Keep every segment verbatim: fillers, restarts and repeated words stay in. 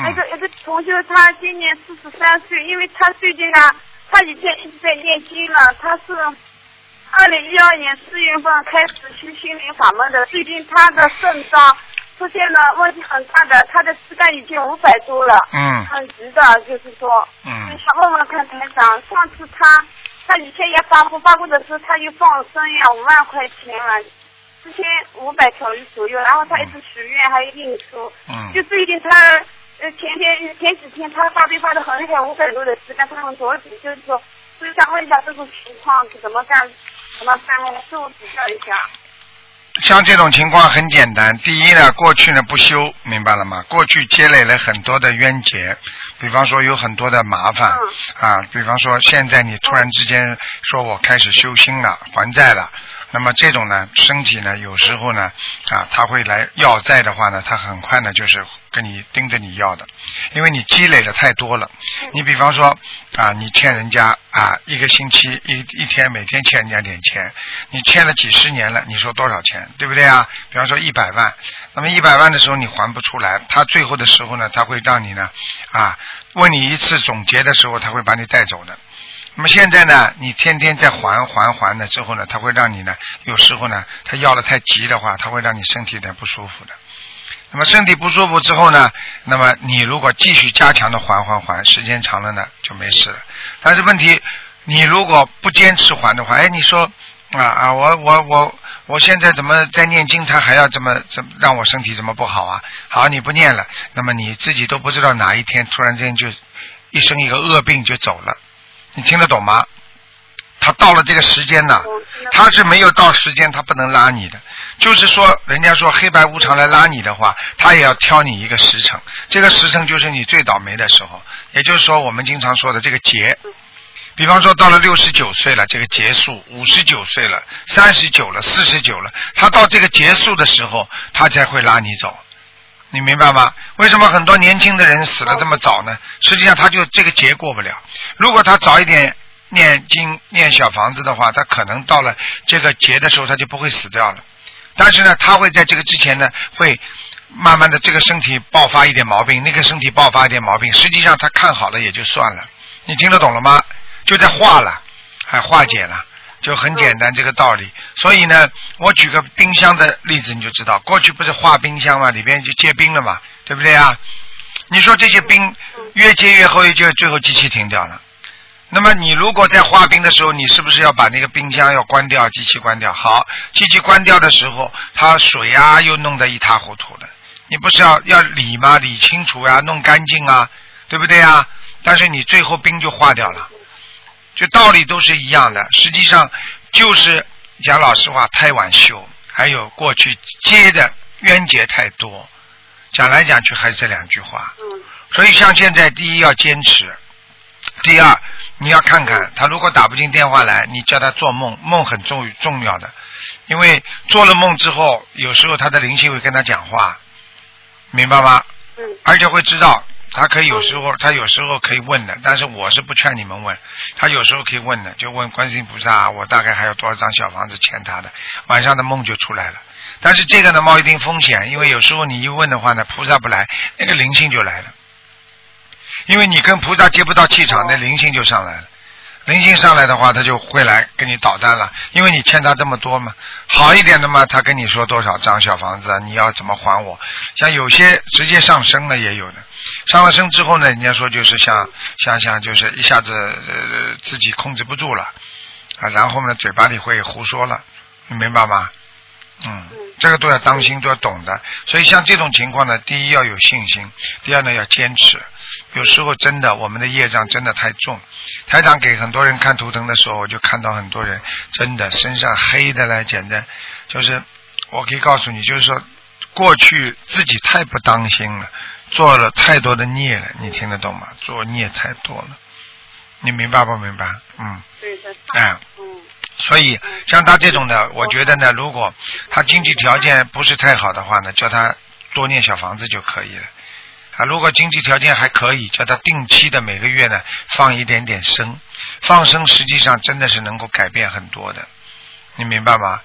那个一个同学，他今年四十三岁，因为他最近啊，他以前一直在念经了，他是二零一二年四月份开始修心灵法门的，最近他的肾脏出现了问题很大的，他的脂肪已经五百多了， 嗯， 很急的，就是说， 嗯， 想问问看台长，上次他他以前也发布发布的时候，他就放生呀五万块钱了。之前五百条鱼左右，然后他一直许愿，还有印书。嗯。就最近他呃前天前几天他发病发的很厉害，五百多的时间，他很着急，就是说，所以想问一下这种情况怎么干，怎么办呢？师傅指教一下。 像这种情况很简单，第一呢，过去呢不修，明白了吗？过去积累了很多的冤结，比方说有很多的麻烦、嗯、啊，比方说现在你突然之间说我开始修心了，还债了。那么这种呢，身体呢，有时候呢，啊，他会来要债的话呢，他很快呢就是跟你盯着你要的，因为你积累的太多了。你比方说啊，你欠人家啊，一个星期一一天每天欠人家点钱，你欠了几十年了，你说多少钱，对不对啊？比方说一百万，那么一百万的时候你还不出来，他最后的时候呢，他会让你呢啊，问你一次总结的时候，他会把你带走的。那么现在呢，你天天在还还还了之后呢，他会让你呢，有时候呢，他要的太急的话，他会让你身体有点不舒服的。那么身体不舒服之后呢，那么你如果继续加强的还还还，时间长了呢就没事了。但是问题，你如果不坚持还的话，哎，你说啊啊，我我我我现在怎么在念经，他还要这么怎么让我身体怎么不好啊？好，你不念了，那么你自己都不知道哪一天突然间就一生一个恶病就走了。你听得懂吗？他到了这个时间呢，他是没有到时间，他不能拉你的。就是说，人家说黑白无常来拉你的话，他也要挑你一个时辰。这个时辰就是你最倒霉的时候，也就是说我们经常说的这个劫。比方说到了六十九岁了，这个结束；五十九岁了，三十九了，四十九了，他到这个结束的时候，他才会拉你走。你明白吗？为什么很多年轻的人死了这么早呢？实际上他就这个劫过不了。如果他早一点念经念小房子的话，他可能到了这个劫的时候他就不会死掉了。但是呢，他会在这个之前呢，会慢慢的这个身体爆发一点毛病，那个身体爆发一点毛病，实际上他看好了也就算了。你听得懂了吗？就在化了，还化解了。就很简单这个道理。所以呢，我举个冰箱的例子你就知道，过去不是化冰箱嘛，里边就结冰了嘛，对不对啊？你说这些冰越结越厚，就最后机器停掉了。那么你如果在化冰的时候，你是不是要把那个冰箱要关掉，机器关掉？好，机器关掉的时候，它水啊又弄得一塌糊涂的，你不是要要理吗？理清楚啊，弄干净啊，对不对啊？但是你最后冰就化掉了。就道理都是一样的，实际上就是讲老实话，太晚修，还有过去接的冤结太多，讲来讲去还是这两句话。所以像现在，第一要坚持，第二你要看看他如果打不进电话来，你叫他做梦，梦很重重要的，因为做了梦之后，有时候他的灵性会跟他讲话，明白吗？而且会知道。他可以有时候，他有时候可以问的，但是我是不劝你们问。他有时候可以问的，就问观世音菩萨，我大概还有多少张小房子欠他的，晚上的梦就出来了。但是这个呢冒一定风险，因为有时候你一问的话呢，菩萨不来，那个灵性就来了。因为你跟菩萨接不到气场，那灵性就上来了。灵性上来的话，他就会来跟你捣蛋了，因为你欠他这么多嘛。好一点的嘛，他跟你说多少张小房子啊，你要怎么还我？像有些直接上升了也有的，上了升之后呢，人家说就是像像像就是一下子呃自己控制不住了啊，然后呢嘴巴里会胡说了，你明白吗？嗯，这个都要当心，都要懂的。所以像这种情况呢，第一要有信心，第二呢要坚持。有时候真的我们的业障真的太重。台长给很多人看图腾的时候，我就看到很多人真的身上黑的来简单，就是我可以告诉你，就是说过去自己太不当心了，做了太多的孽了，你听得懂吗？做孽太多了，你明白不明白？嗯， 对的， 哎，嗯。所以像他这种的，我觉得呢，如果他经济条件不是太好的话呢，叫他多念小房子就可以了。啊，如果经济条件还可以，叫他定期的每个月呢放一点点生，放生实际上真的是能够改变很多的，你明白吗？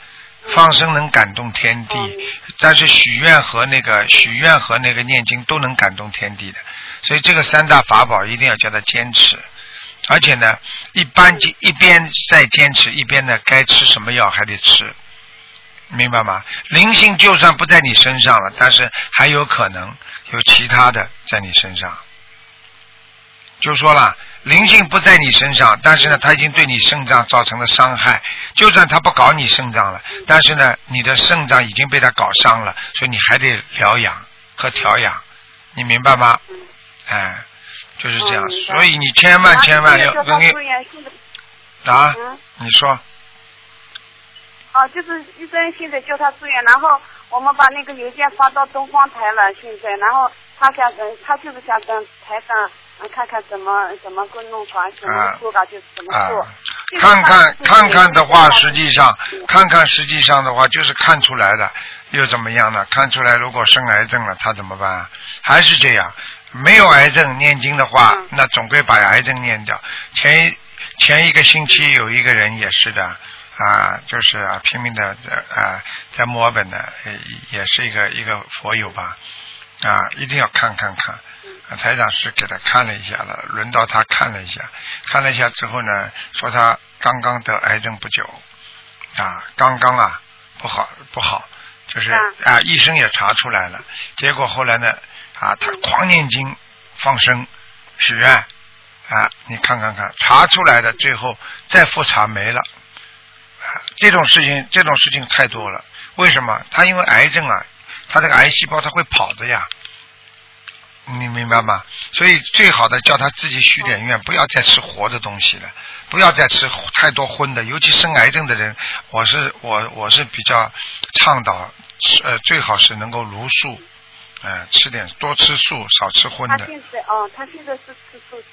放生能感动天地， 嗯、 但是许愿和那个许愿和那个念经都能感动天地的，所以这个三大法宝一定要叫他坚持。而且呢，一般一边在坚持，一边呢该吃什么药还得吃，明白吗？灵性就算不在你身上了，但是还有可能有其他的在你身上。就说了，灵性不在你身上，但是呢，他已经对你肾脏造成了伤害。就算他不搞你肾脏了，但是呢，你的肾脏已经被他搞伤了，所以你还得疗养和调养，你明白吗？哎。就是这样，嗯、所以你千万千万要跟你啊，嗯、你说。 哦，就是医生现在叫他住院，然后我们把那个邮件发到东方台了，现在，然后他想跟他就是想跟台长看看怎么怎么个弄法，怎么做吧，就是怎么做。啊、 看看看看的话，实际上看看实际上的话，就是看出来的，又怎么样呢？看出来如果生癌症了，他怎么办？还是这样。没有癌症念经的话，嗯、那总归把癌症念掉。前前一个星期有一个人也是的啊，就是啊拼命的啊，在墨尔本的也是一个一个佛友吧啊，一定要看看看。啊、台长是给他看了一下了，轮到他看了一下，看了一下之后呢，说他刚刚得癌症不久啊，刚刚啊不好不好，就是啊医生也查出来了，结果后来呢。啊，他狂念经、放生、许愿，啊，你看看看，查出来的，最后再复查没了，啊，这种事情，这种事情太多了。为什么？他因为癌症啊，他这个癌细胞他会跑的呀，你明白吗？所以最好的叫他自己许点愿，不要再吃活的东西了，不要再吃太多荤的，尤其生癌症的人，我是我我是比较倡导，呃，最好是能够茹素。哎、呃，吃点多吃素，少吃荤的。 他现在哦，他现在是吃素。